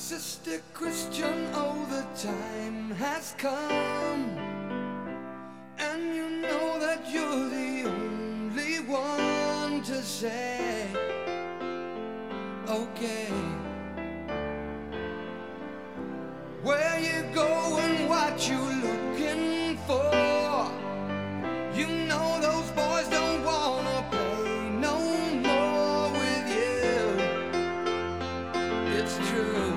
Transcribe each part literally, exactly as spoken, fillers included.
Sister Christian, oh, the time has come, and you know that you're the only one to say, okay. Where you going, what you looking for? You know those boys don't wanna play no more with you. It's true.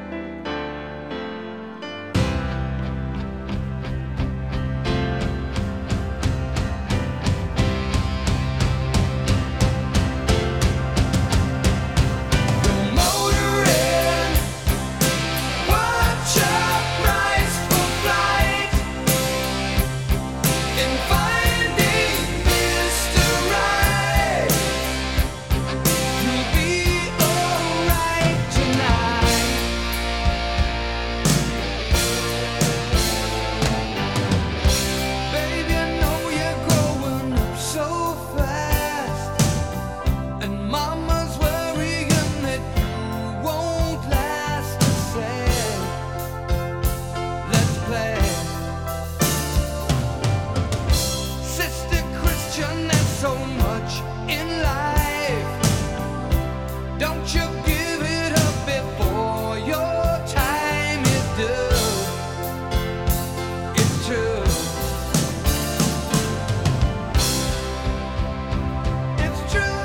So much in life, don't you give it up before your time is due. It's true. It's true.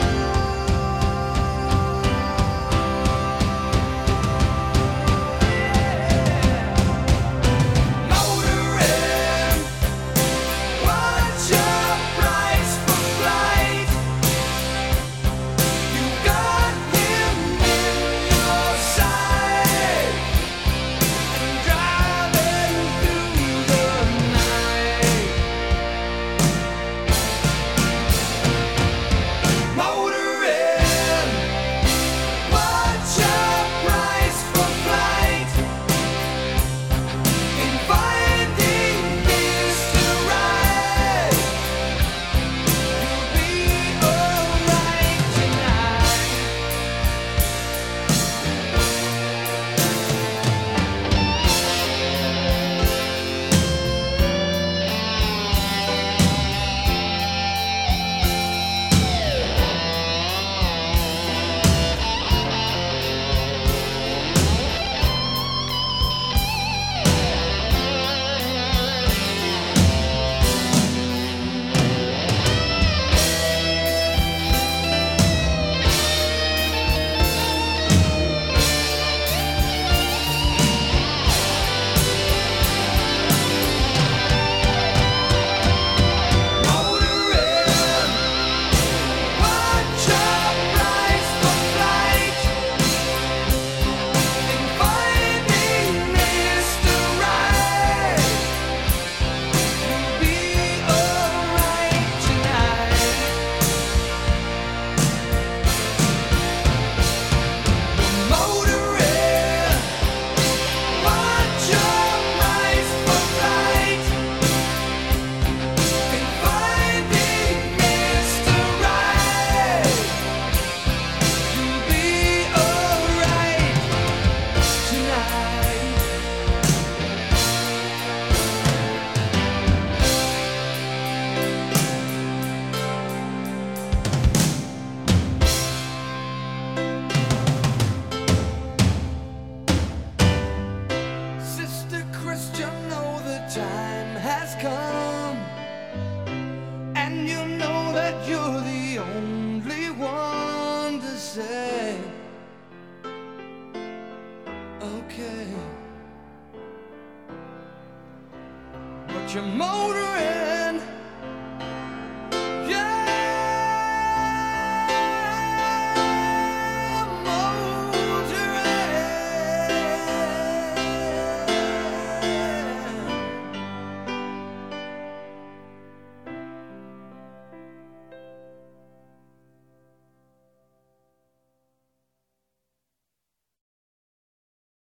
Yeah. Motoring, what's your price for flight? You got him in your sight, and driving through the night. Motoring, what's your price for flight? In finding Mister Right, you'll be alright tonight. What's your price for flight? In finding Mister Right, you'll be alright tonight. Motoring, what's your price for flight? In finding Mister Right, you'll be alright tonight. Sister Christian, oh, the time has come, and you know that you're the only one to say, okay. But you're motoring